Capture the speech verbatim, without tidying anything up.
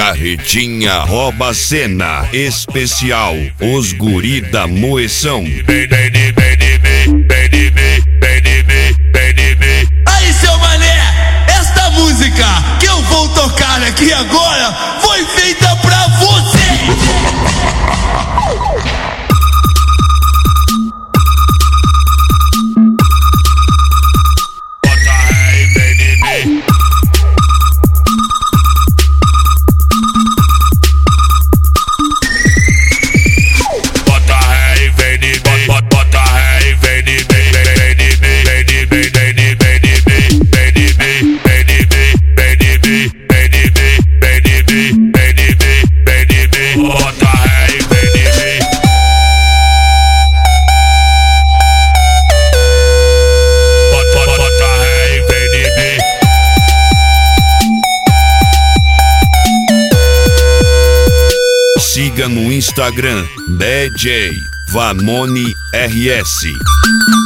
Carretinha rouba a cena. Especial Os Guri da Moeção. Aí, seu mané, esta música que eu vou tocar aqui agora foi feita pra você. Siga no Instagram D J Vanoni R S.